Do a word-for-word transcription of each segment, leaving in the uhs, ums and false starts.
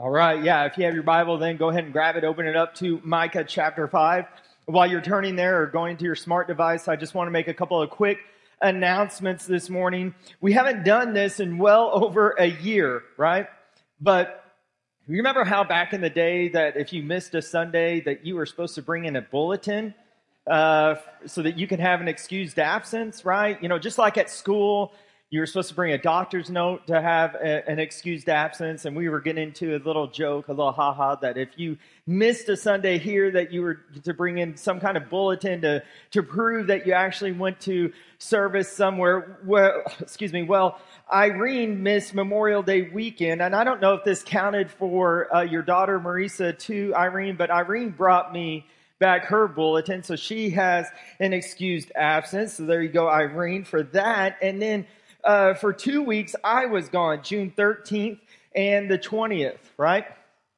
All right, yeah, if you have your Bible, then go ahead and grab it, open it up to Micah chapter five. While you're turning there or going to your smart device, I just want to make a couple of quick announcements this morning. We haven't done this in well over a year, right? But you remember how back in the day that if you missed a Sunday that you were supposed to bring in a bulletin uh, so that you can have an excused absence, right? You know, just like at school, you were supposed to bring a doctor's note to have a, an excused absence, and we were getting into a little joke, a little ha-ha, that if you missed a Sunday here, that you were to bring in some kind of bulletin to, to prove that you actually went to service somewhere. Well, excuse me, well, Irene missed Memorial Day weekend, and I don't know if this counted for uh, your daughter, Marisa, to Irene, but Irene brought me back her bulletin, so she has an excused absence. So there you go, Irene, for that. And then Uh, for two weeks, I was gone, June thirteenth and the twentieth, right?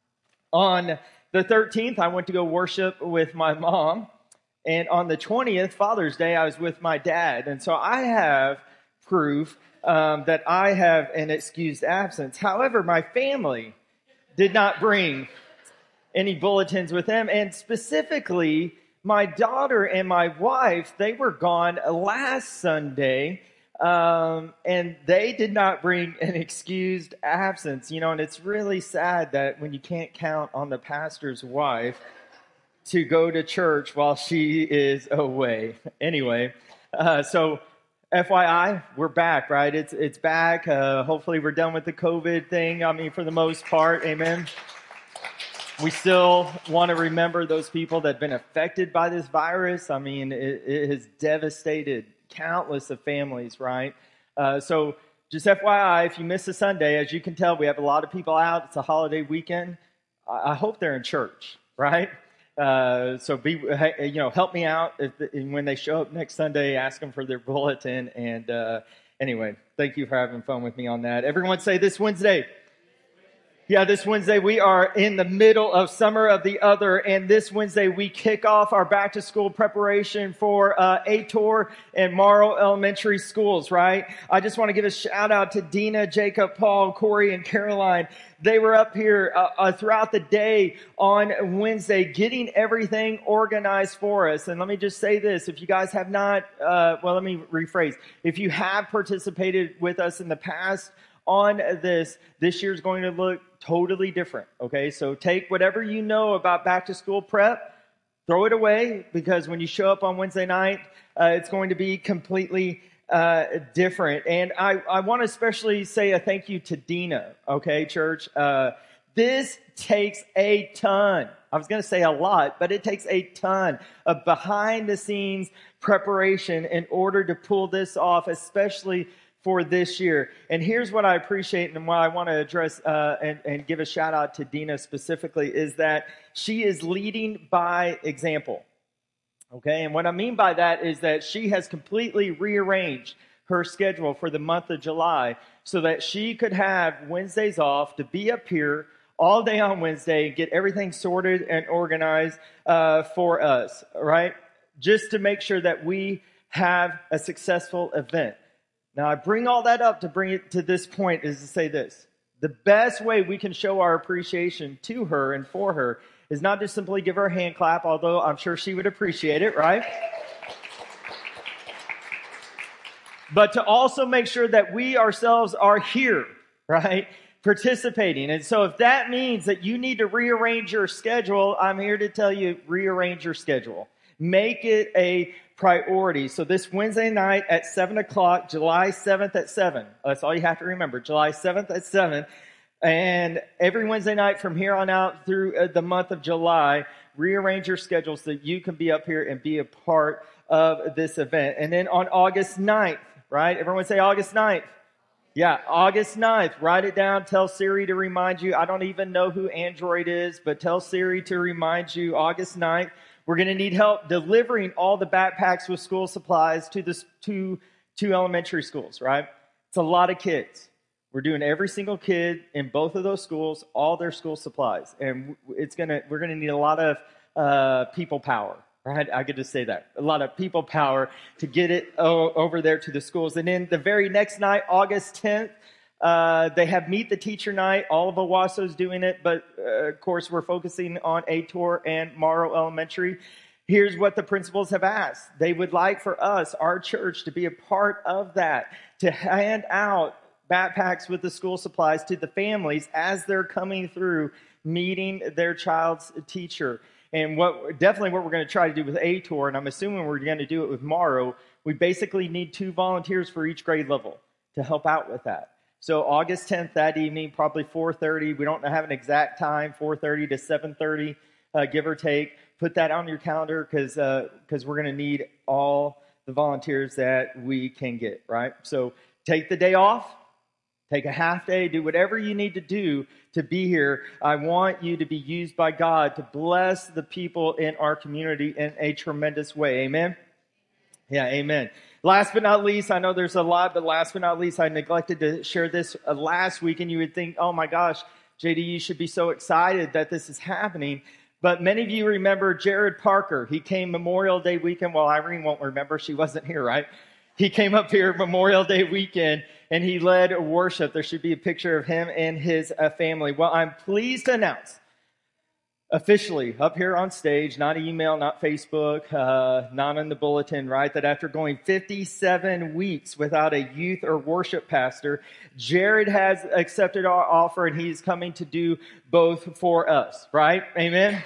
On the thirteenth, I went to go worship with my mom. And on the twentieth, Father's Day, I was with my dad. And so I have proof um, that I have an excused absence. However, my family did not bring any bulletins with them. And specifically, my daughter and my wife, they were gone last Sunday. Um, and they did not bring an excused absence, you know, and it's really sad that when you can't count on the pastor's wife to go to church while she is away. Anyway, uh, so F Y I, we're back, right? It's, it's back. Uh, hopefully we're done with the COVID thing. I mean, for the most part, amen. We still want to remember those people that have been affected by this virus. I mean, it, it has devastated countless of families, right? Uh, so just F Y I, if you miss a Sunday, as you can tell, we have a lot of people out. It's a holiday weekend. I, I hope they're in church, right? Uh, so be, you know, help me out if the, when they show up next Sunday. Ask them for their bulletin. And uh, anyway, thank you for having fun with me on that. Everyone say this Wednesday. Yeah, this Wednesday we are in the middle of Summer of the Other, and this Wednesday we kick off our back-to-school preparation for uh, Ator and Morrow Elementary Schools, right? I just want to give a shout-out to Dina, Jacob, Paul, Corey, and Caroline. They were up here uh, uh, throughout the day on Wednesday getting everything organized for us. And let me just say this. If you guys have not, uh, well, let me rephrase. If you have participated with us in the past on this, this year's going to look totally different, okay? So take whatever you know about back-to-school prep, throw it away, because when you show up on Wednesday night, uh, it's going to be completely uh, different. And I, I want to especially say a thank you to Dina, okay, church? Uh, this takes a ton. I was going to say a lot, but it takes a ton of behind-the-scenes preparation in order to pull this off, especially for this year. And here's what I appreciate and what I want to address uh, and, and give a shout out to Dina specifically is that she is leading by example. Okay, and what I mean by that is that she has completely rearranged her schedule for the month of July so that she could have Wednesdays off to be up here all day on Wednesday, get everything sorted and organized uh, for us, right? Just to make sure that we have a successful event. Now, I bring all that up to bring it to this point is to say this. The best way we can show our appreciation to her and for her is not just simply give her a hand clap, although I'm sure she would appreciate it, right? But to also make sure that we ourselves are here, right? Participating. And so if that means that you need to rearrange your schedule, I'm here to tell you, rearrange your schedule. Make it a priority. So this Wednesday night at seven o'clock, July seventh at seven. That's all you have to remember. July seventh at seven. And every Wednesday night from here on out through uh, the month of July, rearrange your schedule so that you can be up here and be a part of this event. And then on August ninth, right? Everyone say August ninth. Yeah, August ninth. Write it down. Tell Siri to remind you. I don't even know who Android is, but tell Siri to remind you August ninth. We're going to need help delivering all the backpacks with school supplies to the to, to elementary schools, right? It's a lot of kids. We're doing every single kid in both of those schools, all their school supplies. And it's gonna we're going to need a lot of uh, people power, right? I get to say that. A lot of people power to get it o- over there to the schools. And then the very next night, August tenth, Uh, they have Meet the Teacher Night. All of Owaso's doing it, but uh, of course we're focusing on Ator and Morrow Elementary. Here's what the principals have asked. They would like for us, our church, to be a part of that, to hand out backpacks with the school supplies to the families as they're coming through meeting their child's teacher. And what definitely what we're going to try to do with Ator, and I'm assuming we're going to do it with Morrow, we basically need two volunteers for each grade level to help out with that. So August tenth, that evening, probably four thirty. We don't have an exact time, four thirty to seven thirty, uh, give or take. Put that on your calendar because uh, because we're going to need all the volunteers that we can get, right? So take the day off, take a half day, do whatever you need to do to be here. I want you to be used by God to bless the people in our community in a tremendous way. Amen? Yeah, amen. Last but not least, I know there's a lot, but last but not least, I neglected to share this uh, last week, and you would think, oh my gosh, J D, you should be so excited that this is happening. But many of you remember Jared Parker. He came Memorial Day weekend. Well, Irene won't remember. She wasn't here, right? He came up here Memorial Day weekend, and he led worship. There should be a picture of him and his uh, family. Well, I'm pleased to announce, officially, up here on stage, not email, not Facebook, uh, not in the bulletin, right, that after going fifty-seven weeks without a youth or worship pastor, Jared has accepted our offer, and he's coming to do both for us, right? Amen?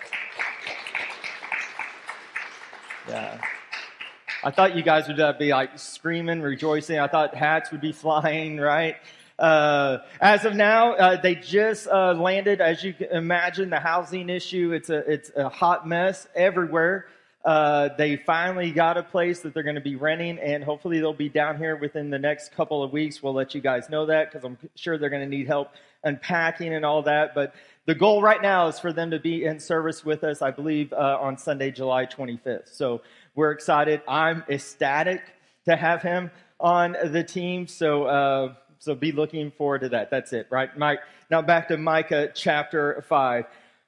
Yeah. I thought you guys would uh, be like screaming, rejoicing. I thought hats would be flying, right? Uh, as of now, uh, they just uh, landed, as you can imagine, the housing issue. It's a it's a hot mess everywhere. Uh, they finally got a place that they're going to be renting, and hopefully they'll be down here within the next couple of weeks. We'll let you guys know that because I'm sure they're going to need help unpacking and all that. But the goal right now is for them to be in service with us, I believe, uh, on Sunday, July twenty-fifth. So we're excited. I'm ecstatic to have him on the team. So, uh, So be looking forward to that. That's it, right? Mike. Now back to Micah chapter five.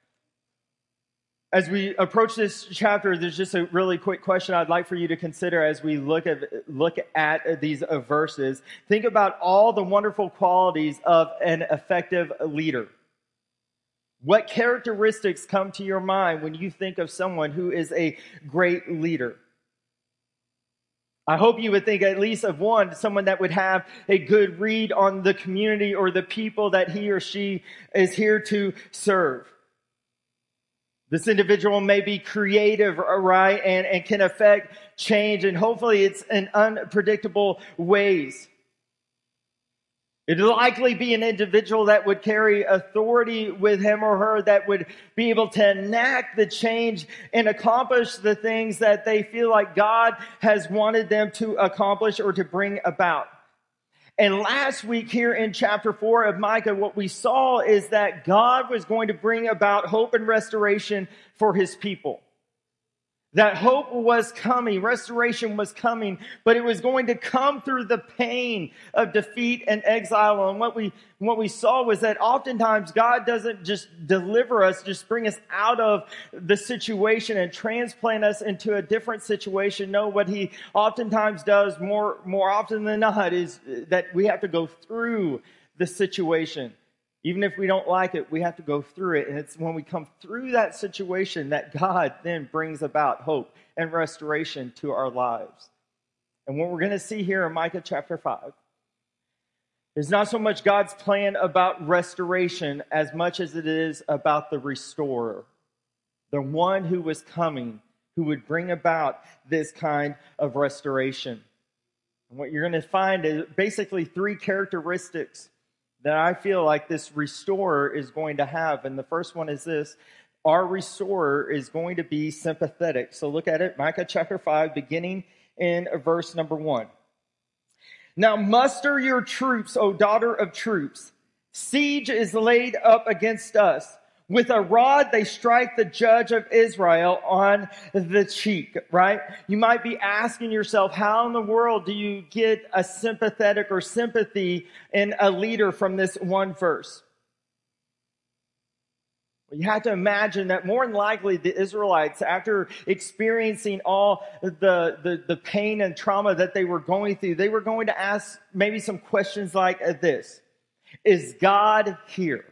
As we approach this chapter, there's just a really quick question I'd like for you to consider as we look at look at these verses. Think about all the wonderful qualities of an effective leader. What characteristics come to your mind when you think of someone who is a great leader? I hope you would think at least of one, someone that would have a good read on the community or the people that he or she is here to serve. This individual may be creative, right, and, and can affect change, and hopefully it's in unpredictable ways. It'd likely be an individual that would carry authority with him or her, that would be able to enact the change and accomplish the things that they feel like God has wanted them to accomplish or to bring about. And last week here in chapter four of Micah, what we saw is that God was going to bring about hope and restoration for his people. That hope was coming, restoration was coming, but it was going to come through the pain of defeat and exile. And what we what we saw was that oftentimes God doesn't just deliver us, just bring us out of the situation and transplant us into a different situation. No, what he oftentimes does more more often than not is that we have to go through the situation. Even if we don't like it, we have to go through it. And it's when we come through that situation that God then brings about hope and restoration to our lives. And what we're going to see here in Micah chapter five is not so much God's plan about restoration as much as it is about the restorer, the one who was coming, who would bring about this kind of restoration. And what you're going to find is basically three characteristics that I feel like this restorer is going to have. And the first one is this: our restorer is going to be sympathetic. So look at it, Micah chapter five, beginning in verse number one. Now muster your troops, O daughter of troops. Siege is laid up against us. With a rod, they strike the judge of Israel on the cheek, right? You might be asking yourself, how in the world do you get a sympathetic or sympathy in a leader from this one verse? You have to imagine that more than likely the Israelites, after experiencing all the, the, the pain and trauma that they were going through, they were going to ask maybe some questions like this. Is God here?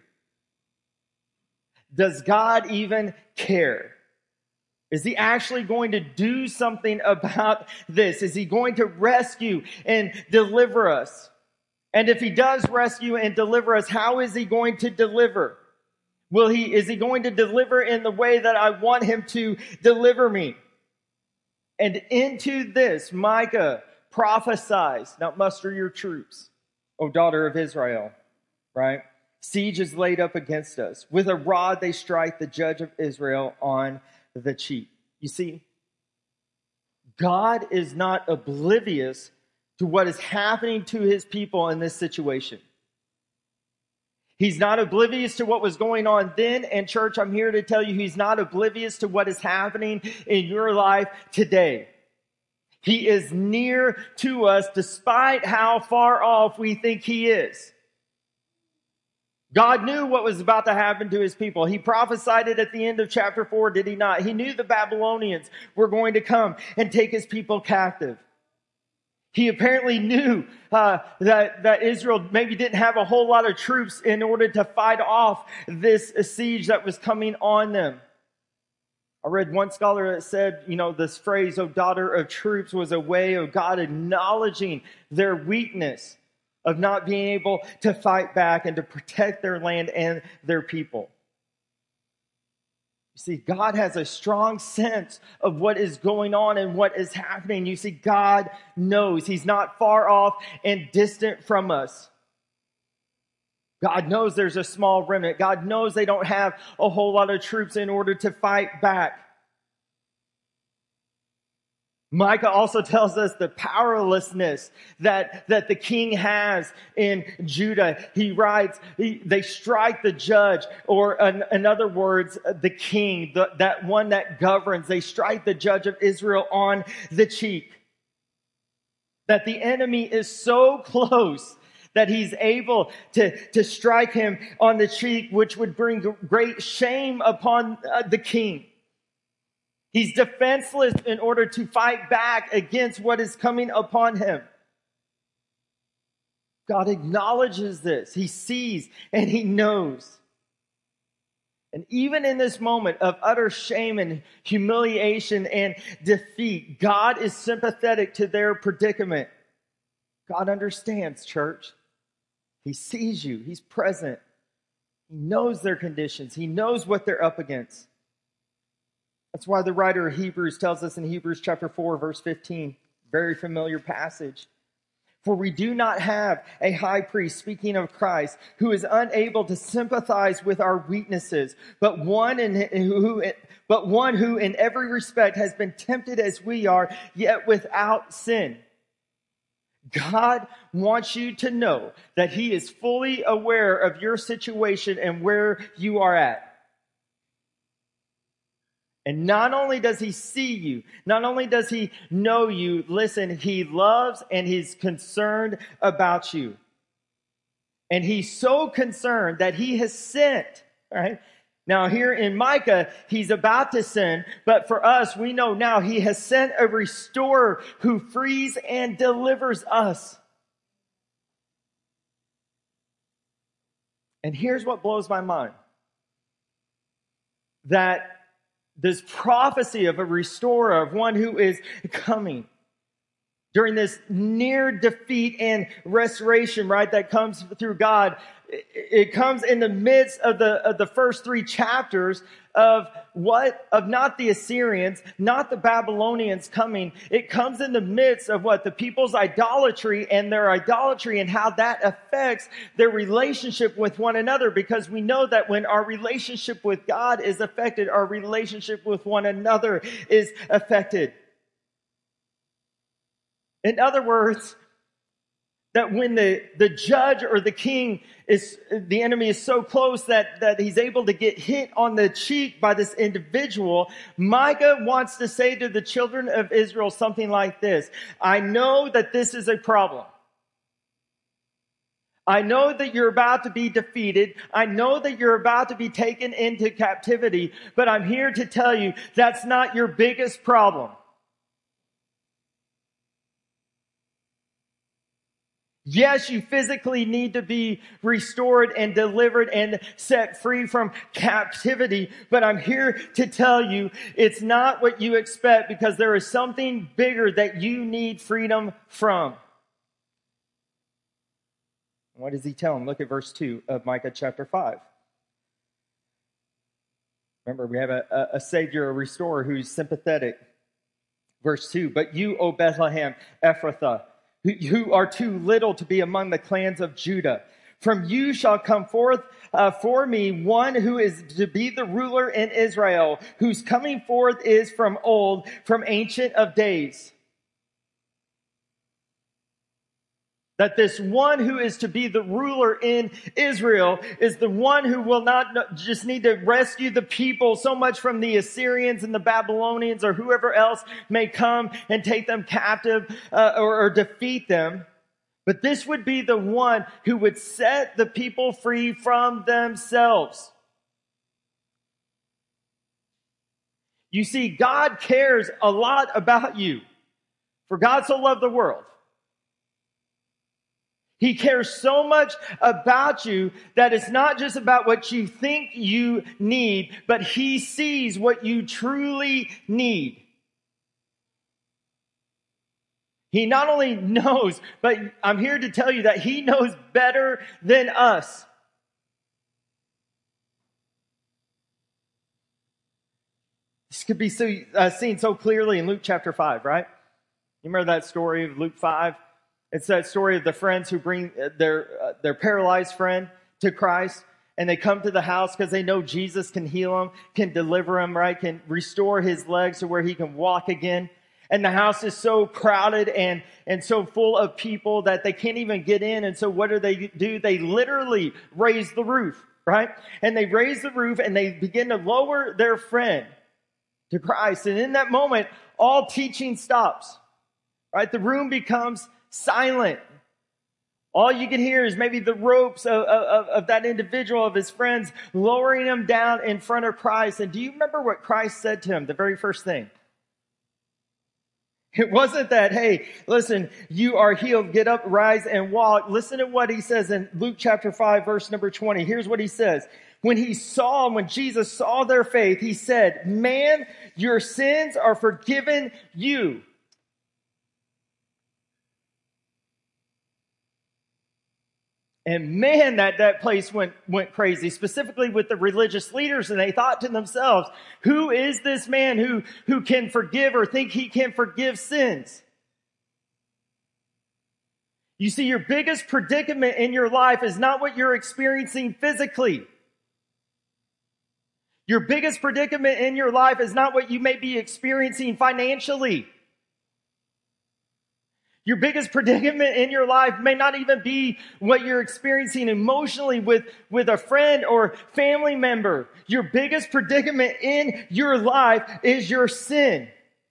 Does God even care? Is he actually going to do something about this? Is he going to rescue and deliver us? And if he does rescue and deliver us, how is he going to deliver? Will he, is he going to deliver in the way that I want him to deliver me? And into this, Micah prophesies, now muster your troops, O daughter of Israel, right? Siege is laid up against us. With a rod they strike the judge of Israel on the cheek. You see, God is not oblivious to what is happening to his people in this situation. He's not oblivious to what was going on then. And church, I'm here to tell you, he's not oblivious to what is happening in your life today. He is near to us despite how far off we think he is. God knew what was about to happen to his people. He prophesied it at the end of chapter four, did he not? He knew the Babylonians were going to come and take his people captive. He apparently knew uh, that, that Israel maybe didn't have a whole lot of troops in order to fight off this siege that was coming on them. I read one scholar that said, you know, this phrase, "O daughter of troops," was a way of God acknowledging their weakness of not being able to fight back and to protect their land and their people. You see, God has a strong sense of what is going on and what is happening. You see, God knows. He's not far off and distant from us. God knows there's a small remnant. God knows they don't have a whole lot of troops in order to fight back. Micah also tells us the powerlessness that, that the king has in Judah. He writes, he, they strike the judge, or in, in other words, the king, the, that one that governs. They strike the judge of Israel on the cheek. That the enemy is so close that he's able to, to strike him on the cheek, which would bring great shame upon uh, the king. He's defenseless in order to fight back against what is coming upon him. God acknowledges this. He sees and he knows. And even in this moment of utter shame and humiliation and defeat, God is sympathetic to their predicament. God understands, church. He sees you. He's present. He knows their conditions. He knows what they're up against. That's why the writer of Hebrews tells us in Hebrews chapter four, verse fifteen, very familiar passage. For we do not have a high priest, speaking of Christ, who is unable to sympathize with our weaknesses, but one in who, but one who in every respect has been tempted as we are, yet without sin. God wants you to know that he is fully aware of your situation and where you are at. And not only does he see you, not only does he know you, listen, he loves and he's concerned about you. And he's so concerned that he has sent, right? Now here in Micah, he's about to send, but for us, we know now he has sent a restorer who frees and delivers us. And here's what blows my mind. That this prophecy of a restorer, of one who is coming during this near defeat and restoration, right, that comes through God. It comes in the midst of the of the first three chapters of what? Of not the Assyrians, not the Babylonians coming. It comes in the midst of what? The people's idolatry and their idolatry and how that affects their relationship with one another. Because we know that when our relationship with God is affected, our relationship with one another is affected. In other words, that when the, the judge or the king is, the enemy is so close that, that he's able to get hit on the cheek by this individual, Micah wants to say to the children of Israel something like this. I know that this is a problem. I know that you're about to be defeated. I know that you're about to be taken into captivity, but I'm here to tell you that's not your biggest problem. Yes, you physically need to be restored and delivered and set free from captivity, but I'm here to tell you it's not what you expect, because there is something bigger that you need freedom from. What does he tell him? Look at verse two of Micah chapter five. Remember, we have a, a Savior, a restorer who's sympathetic. Verse two, but you, O Bethlehem, Ephrathah, who are too little to be among the clans of Judah. From you shall come forth uh, for me one who is to be the ruler in Israel, whose coming forth is from old, from ancient of days. That this one who is to be the ruler in Israel is the one who will not just need to rescue the people so much from the Assyrians and the Babylonians or whoever else may come and take them captive uh, or, or defeat them. But this would be the one who would set the people free from themselves. You see, God cares a lot about you. For God so loved the world. He cares so much about you that it's not just about what you think you need, but he sees what you truly need. He not only knows, but I'm here to tell you that he knows better than us. This could be so, uh, seen so clearly in Luke chapter five, right? You remember that story of Luke five? It's that story of the friends who bring their uh, their paralyzed friend to Christ, and they come to the house because they know Jesus can heal him, can deliver him, right? Can restore his legs to where he can walk again. And the house is so crowded and, and so full of people that they can't even get in. And so what do they do? They literally raise the roof, right? And they raise the roof and they begin to lower their friend to Christ. And in that moment, all teaching stops, right? The room becomes silent. All you can hear is maybe the ropes of, of, of that individual, of his friends, lowering him down in front of Christ. And do you remember what Christ said to him, the very first thing? It wasn't that, hey, listen, you are healed, get up, rise, and walk. Listen to what he says in Luke chapter five, verse number twenty. Here's what he says. When he saw, when Jesus saw their faith, he said, man, your sins are forgiven you. And man, that, that place went, went crazy, specifically with the religious leaders. And they thought to themselves, who is this man who, who can forgive or think he can forgive sins? You see, your biggest predicament in your life is not what you're experiencing physically. Your biggest predicament in your life is not what you may be experiencing financially. Your biggest predicament in your life may not even be what you're experiencing emotionally with, with a friend or family member. Your biggest predicament in your life is your sin.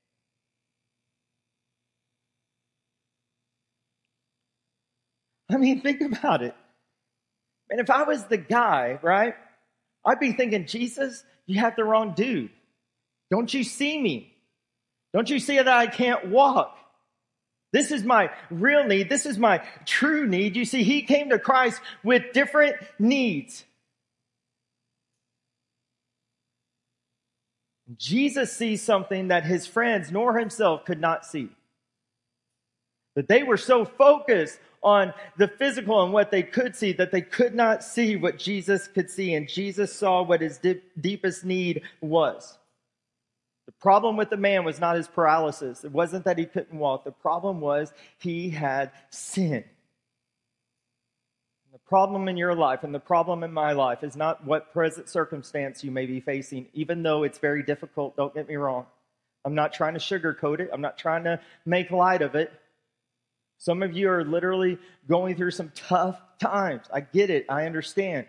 I mean, think about it. And if I was the guy, right, I'd be thinking, Jesus, you have the wrong dude. Don't you see me? Don't you see that I can't walk? This is my real need. This is my true need. You see, he came to Christ with different needs. Jesus sees something that his friends nor himself could not see. That they were so focused on the physical and what they could see that they could not see what Jesus could see. And Jesus saw what his deep, deepest need was. The problem with the man was not his paralysis. It wasn't that he couldn't walk. The problem was he had sin. The problem in your life and the problem in my life is not what present circumstance you may be facing, even though it's very difficult. Don't get me wrong. I'm not trying to sugarcoat it. I'm not trying to make light of it. Some of you are literally going through some tough times. I get it. I understand.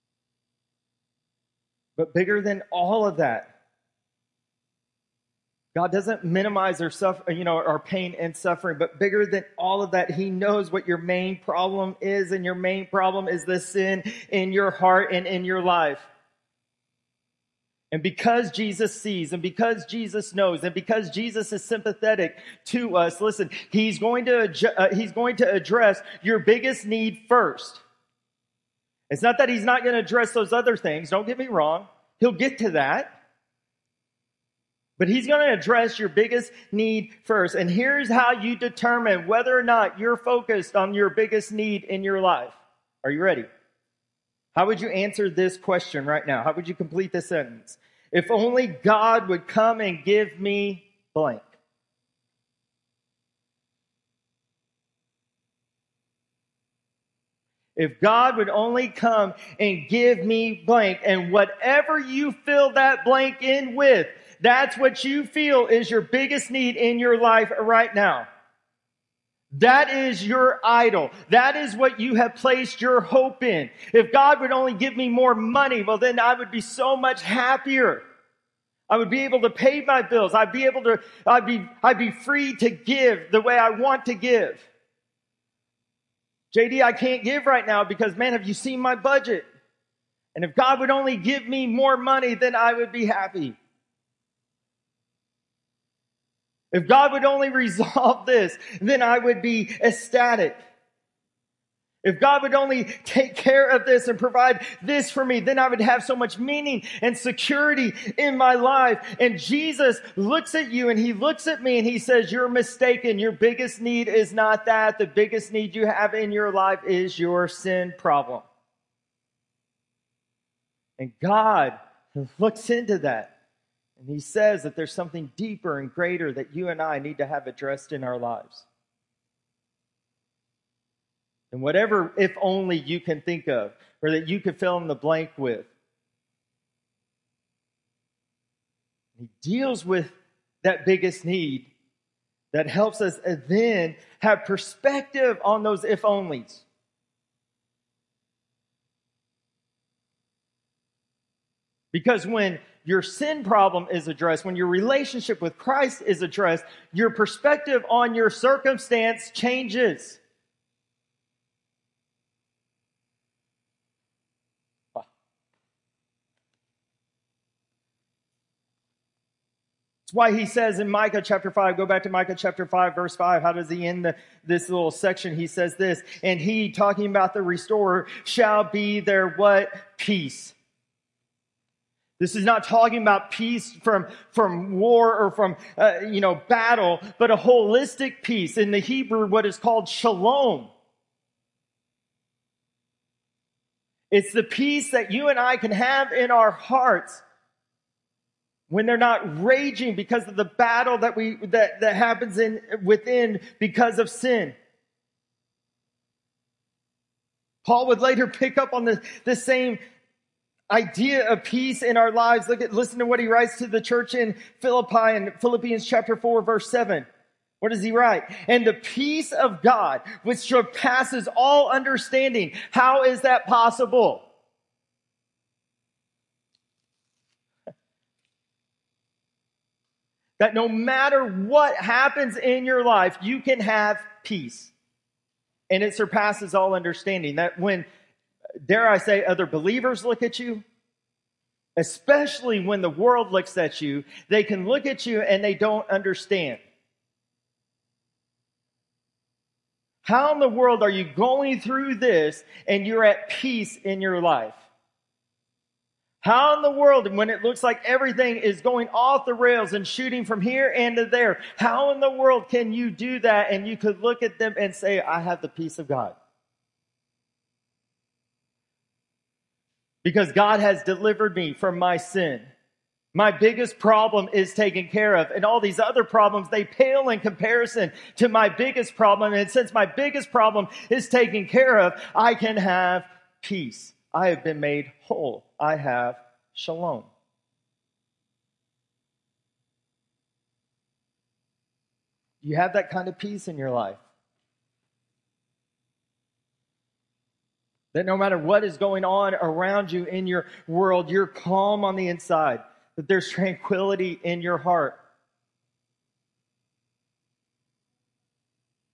But bigger than all of that God doesn't minimize our suffer, you know, our pain and suffering, but bigger than all of that, He knows what your main problem is, and your main problem is the sin in your heart and in your life. And because Jesus sees, and because Jesus knows, and because Jesus is sympathetic to us, listen, He's going to adju- uh, He's going to address your biggest need first. It's not that He's not going to address those other things. Don't get me wrong. He'll get to that. But He's going to address your biggest need first. And here's how you determine whether or not you're focused on your biggest need in your life. Are you ready? How would you answer this question right now? How would you complete this sentence? If only God would come and give me blank. If God would only come and give me blank, and whatever you fill that blank in with, that's what you feel is your biggest need in your life right now. That is your idol. That is what you have placed your hope in. If God would only give me more money, well, then I would be so much happier. I would be able to pay my bills. I'd be able to, I'd be, I'd be free to give the way I want to give. J D, I can't give right now because, man, have you seen my budget? And if God would only give me more money, then I would be happy. If God would only resolve this, then I would be ecstatic. If God would only take care of this and provide this for me, then I would have so much meaning and security in my life. And Jesus looks at you and He looks at me and He says, you're mistaken. Your biggest need is not that. The biggest need you have in your life is your sin problem. And God looks into that. And He says that there's something deeper and greater that you and I need to have addressed in our lives. And whatever, if only, you can think of, or that you could fill in the blank with. He deals with that biggest need that helps us then have perspective on those if onlys. Because when your sin problem is addressed, when your relationship with Christ is addressed, your perspective on your circumstance changes. That's why He says in Micah chapter five, go back to Micah chapter five, verse five. How does He end the, this little section? He says this, and He, talking about the restorer, shall be their what? Peace. This is not talking about peace from, from war or from, uh, you know, battle, but a holistic peace. In the Hebrew, what is called shalom. It's the peace that you and I can have in our hearts when they're not raging because of the battle that we that, that happens in within because of sin. Paul would later pick up on the, the same idea of peace in our lives. Look at, listen to what he writes to the church in Philippi in Philippians chapter four, verse seven. What does he write? And the peace of God, which surpasses all understanding. How is that possible? That no matter what happens in your life, you can have peace. And it surpasses all understanding. That when, dare I say, other believers look at you, especially when the world looks at you, they can look at you and they don't understand. How in the world are you going through this and you're at peace in your life? How in the world, when it looks like everything is going off the rails and shooting from here and to there, how in the world can you do that and you could look at them and say, I have the peace of God? Because God has delivered me from my sin. My biggest problem is taken care of. And all these other problems, they pale in comparison to my biggest problem. And since my biggest problem is taken care of, I can have peace. I have been made whole. I have shalom. You have that kind of peace in your life. That no matter what is going on around you in your world, you're calm on the inside. That there's tranquility in your heart.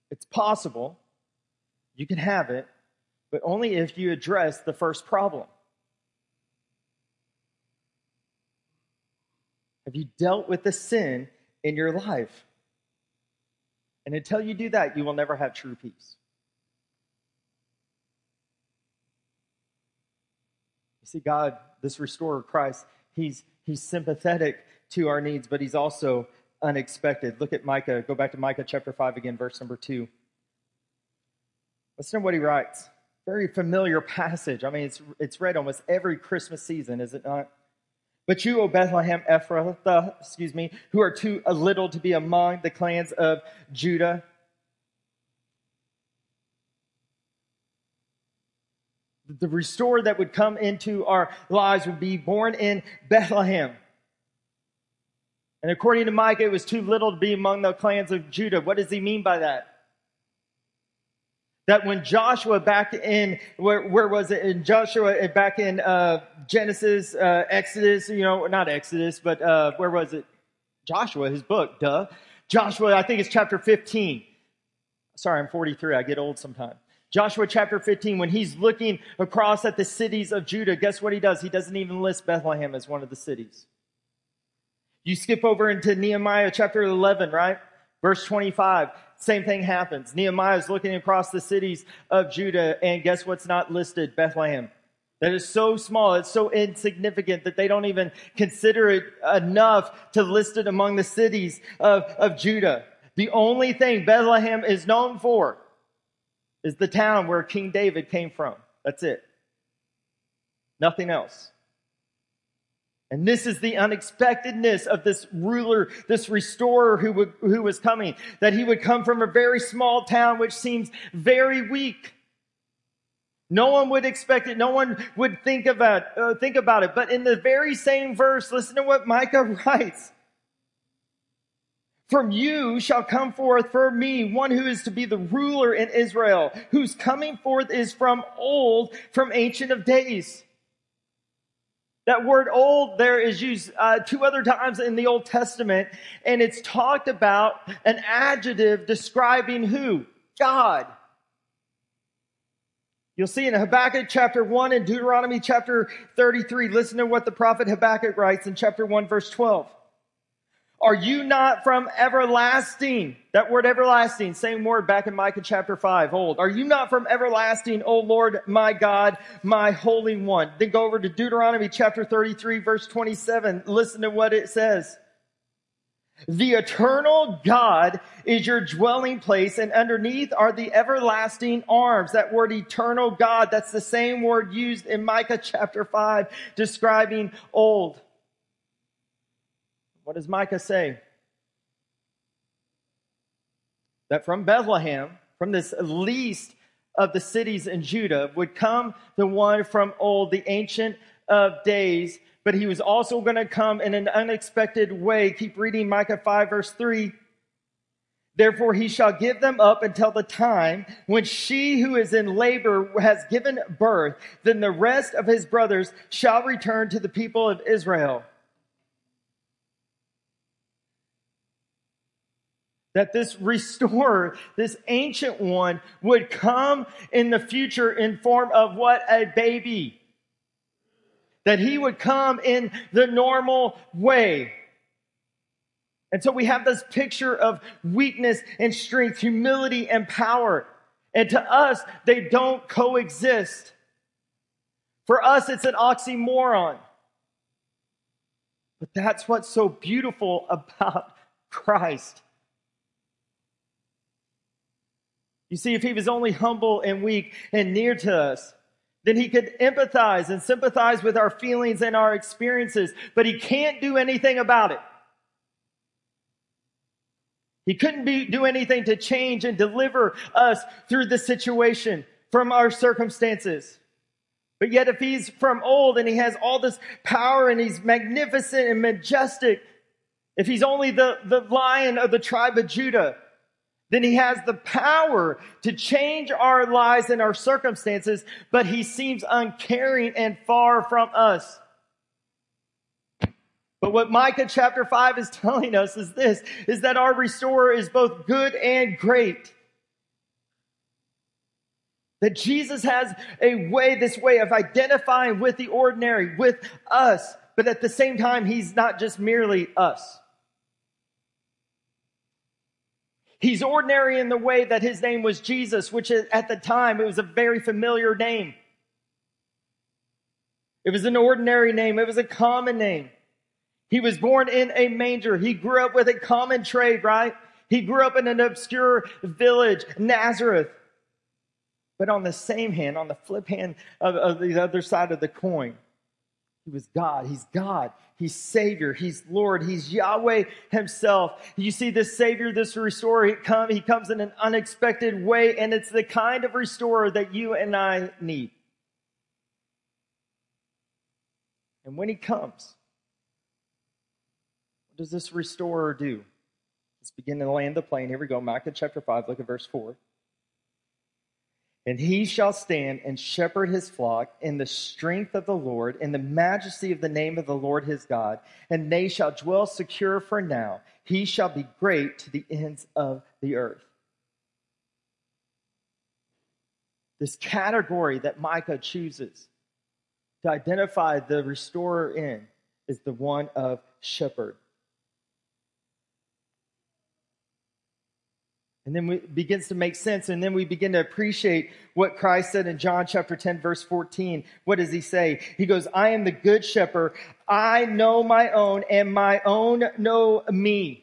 It's possible. You can have it, but only if you address the first problem. Have you dealt with the sin in your life? And until you do that, you will never have true peace. You see, God, this restorer, Christ, he's, he's sympathetic to our needs, but he's also unexpected. Look at Micah. Go back to Micah chapter five again, verse number two. Listen to what he writes. Very familiar passage. I mean, it's, it's read almost every Christmas season, is it not? But you, O Bethlehem Ephrathah, excuse me, who are too little to be among the clans of Judah. The restorer that would come into our lives would be born in Bethlehem. And according to Micah, it was too little to be among the clans of Judah. What does he mean by that? That when Joshua back in, where, where was it? In Joshua, back in uh, Genesis, uh, Exodus, you know, not Exodus, but uh, where was it? Joshua, his book, duh. Joshua, I think it's chapter fifteen. Sorry, I'm forty-three. I get old sometimes. Joshua chapter fifteen, when he's looking across at the cities of Judah, guess what he does? He doesn't even list Bethlehem as one of the cities. You skip over into Nehemiah chapter eleven, right? Verse twenty-five. Same thing happens. Nehemiah is looking across the cities of Judah, and guess what's not listed? Bethlehem. That is so small, it's so insignificant that they don't even consider it enough to list it among the cities of, of Judah. The only thing Bethlehem is known for is the town where King David came from. That's it. Nothing else. And this is the unexpectedness of this ruler, this restorer who would, who was coming. That he would come from a very small town which seems very weak. No one would expect it. No one would think about, uh, think about it. But in the very same verse, listen to what Micah writes. From you shall come forth for me one who is to be the ruler in Israel, whose coming forth is from old, from ancient of days. That word old there is used uh, two other times in the Old Testament, and it's talked about an adjective describing who? God. You'll see in Habakkuk chapter one and Deuteronomy chapter thirty-three. Listen to what the prophet Habakkuk writes in chapter one, verse twelve. Are you not from everlasting? That word everlasting, same word back in Micah chapter five, old. Are you not from everlasting, O Lord, my God, my Holy One? Then go over to Deuteronomy chapter thirty-three, verse twenty-seven. Listen to what it says. The eternal God is your dwelling place, and underneath are the everlasting arms. That word eternal God, that's the same word used in Micah chapter five, describing old. What does Micah say? That from Bethlehem, from this least of the cities in Judah, would come the one from old, the Ancient of Days. But he was also going to come in an unexpected way. Keep reading Micah five, verse three. Therefore he shall give them up until the time when she who is in labor has given birth. Then the rest of his brothers shall return to the people of Israel. That this restorer, this ancient one, would come in the future in form of what? A baby. That he would come in the normal way. And so we have this picture of weakness and strength, humility and power. And to us, they don't coexist. For us, it's an oxymoron. But that's what's so beautiful about Christ. You see, if he was only humble and weak and near to us, then he could empathize and sympathize with our feelings and our experiences, but he can't do anything about it. He couldn't be, do anything to change and deliver us through the situation from our circumstances. But yet if he's from old and he has all this power and he's magnificent and majestic, if he's only the, the lion of the tribe of Judah, then he has the power to change our lives and our circumstances, but he seems uncaring and far from us. But what Micah chapter five is telling us is this, is that our restorer is both good and great. That Jesus has a way, this way of identifying with the ordinary, with us. But at the same time, he's not just merely us. He's ordinary in the way that his name was Jesus, which at the time, it was a very familiar name. It was an ordinary name. It was a common name. He was born in a manger. He grew up with a common trade, right? He grew up in an obscure village, Nazareth. But on the same hand, on the flip hand of, of the other side of the coin, he was God. He's God. He's Savior. He's Lord. He's Yahweh himself. You see this Savior, this restorer, he, come, he comes in an unexpected way, and it's the kind of restorer that you and I need. And when he comes, what does this restorer do? Let's begin to land the plane. Here we go. Micah chapter five, look at verse four. And he shall stand and shepherd his flock in the strength of the Lord, in the majesty of the name of the Lord his God. And they shall dwell secure for now. He shall be great to the ends of the earth. This category that Micah chooses to identify the restorer in is the one of shepherd. And then it begins to make sense, and then we begin to appreciate what Christ said in John chapter ten, verse fourteen. What does he say? He goes, I am the good shepherd. I know my own, and my own know me.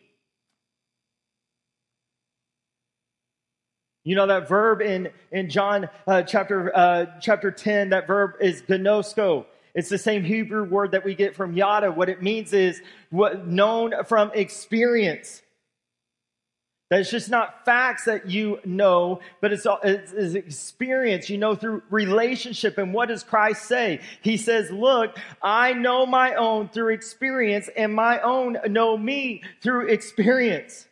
You know that verb in, in John uh, chapter, uh, chapter ten, that verb is gnosko. It's the same Hebrew word that we get from yada. What it means is what known from experience. That it's just not facts that you know, but it's, it's, it's experience, you know, through relationship. And what does Christ say? He says, look, I know my own through experience, and my own know me through experience.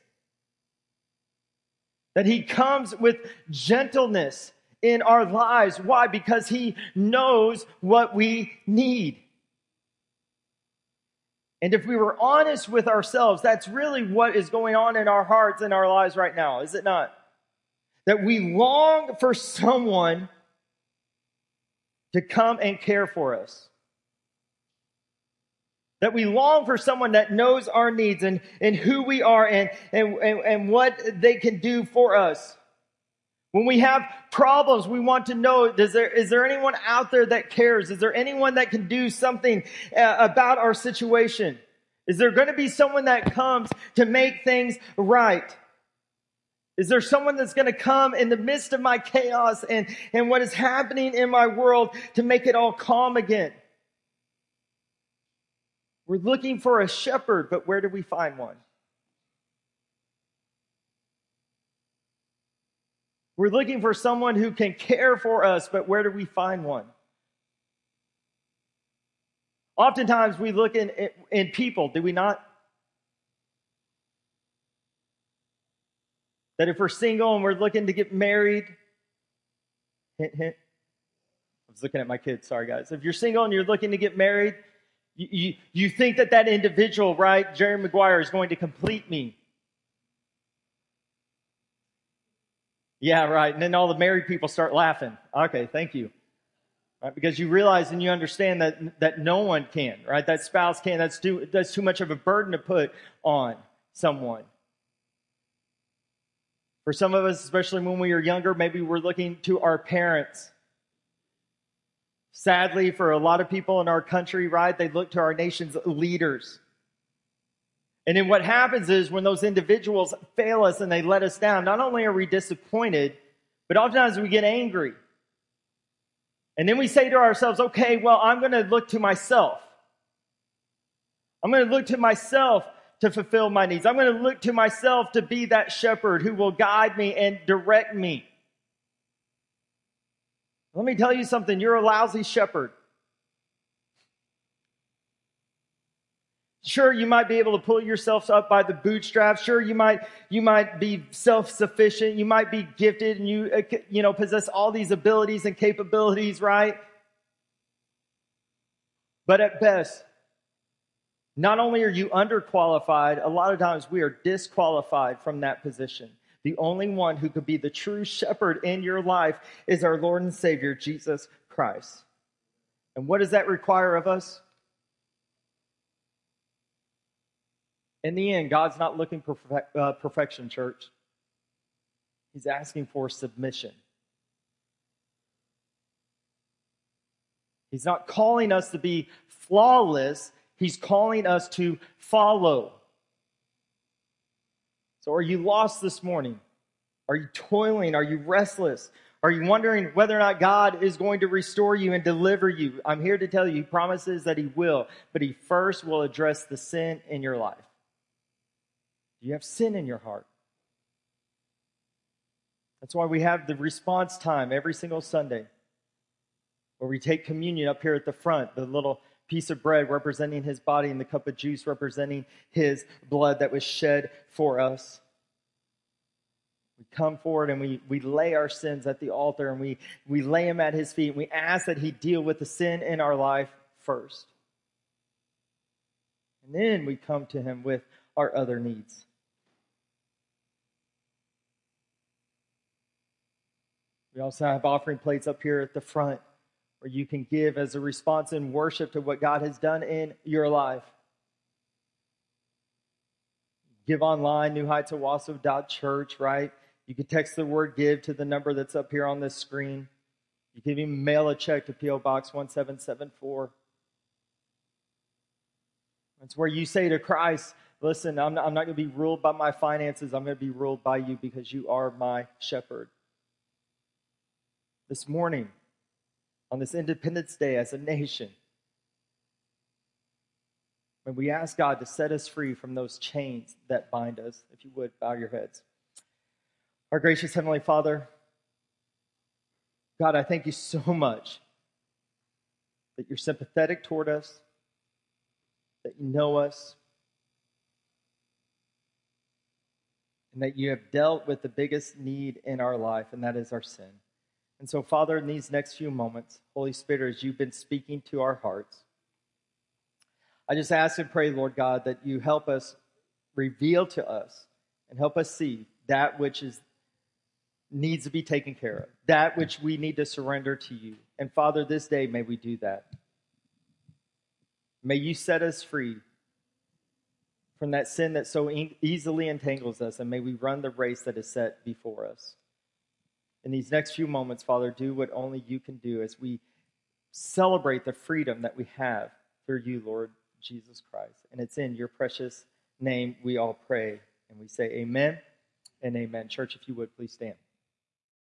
That he comes with gentleness in our lives. Why? Because he knows what we need. And if we were honest with ourselves, that's really what is going on in our hearts and our lives right now, is it not? That we long for someone to come and care for us. That we long for someone that knows our needs and, and who we are and, and, and, and what they can do for us. When we have problems, we want to know, does there, is there anyone out there that cares? Is there anyone that can do something uh, about our situation? Is there going to be someone that comes to make things right? Is there someone that's going to come in the midst of my chaos and, and what is happening in my world to make it all calm again? We're looking for a shepherd, but where do we find one? We're looking for someone who can care for us, but where do we find one? Oftentimes we look in, in, in people, do we not? That if we're single and we're looking to get married, hint, hint. I was looking at my kids, sorry guys. If you're single and you're looking to get married, you, you, you think that that individual, right, Jerry Maguire, is going to complete me. Yeah, right. And then all the married people start laughing. Okay, thank you. Right? Because you realize and you understand that that no one can, right? That spouse can. That's too, that's too much of a burden to put on someone. For some of us, especially when we were younger, maybe we're looking to our parents. Sadly, for a lot of people in our country, right, they look to our nation's leaders. And then what happens is when those individuals fail us and they let us down, not only are we disappointed, but oftentimes we get angry. And then we say to ourselves, okay, well, I'm going to look to myself. I'm going to look to myself to fulfill my needs. I'm going to look to myself to be that shepherd who will guide me and direct me. Let me tell you something, you're a lousy shepherd. Sure, you might be able to pull yourself up by the bootstraps. Sure, you might you might be self-sufficient. You might be gifted and you uh, you know possess all these abilities and capabilities, right? But at best, not only are you underqualified, a lot of times we are disqualified from that position The only one who could be the true shepherd in your life is our Lord and Savior, Jesus Christ. And what does that require of us? In the end, God's not looking for perfect, uh, perfection, church. He's asking for submission. He's not calling us to be flawless. He's calling us to follow. So are you lost this morning? Are you toiling? Are you restless? Are you wondering whether or not God is going to restore you and deliver you? I'm here to tell you, He promises that He will, but He first will address the sin in your life. Do you have sin in your heart? That's why we have the response time every single Sunday, where we take communion up here at the front, the little piece of bread representing His body and the cup of juice representing His blood that was shed for us. We come forward and we, we lay our sins at the altar and we, we lay them at His feet. And we ask that He deal with the sin in our life first. And then we come to Him with our other needs. We also have offering plates up here at the front where you can give as a response in worship to what God has done in your life. Give online, new heights owasso dot church, right? You can text the word give to the number that's up here on this screen. You can even mail a check to P O Box one seven seven four. It's where you say to Christ, listen, I'm not, I'm not going to be ruled by my finances. I'm going to be ruled by you because you are my shepherd. This morning, on this Independence Day as a nation, when we ask God to set us free from those chains that bind us, if you would, bow your heads. Our gracious Heavenly Father, God, I thank you so much that you're sympathetic toward us, that you know us, and that you have dealt with the biggest need in our life, and that is our sin. And so, Father, in these next few moments, Holy Spirit, as you've been speaking to our hearts, I just ask and pray, Lord God, that you help us reveal to us and help us see that which is needs to be taken care of, that which we need to surrender to you. And Father, this day, may we do that. May you set us free from that sin that so e- easily entangles us, and may we run the race that is set before us. In these next few moments, Father, do what only you can do as we celebrate the freedom that we have through you, Lord Jesus Christ. And it's in your precious name we all pray. And we say amen and amen. Church, if you would, please stand.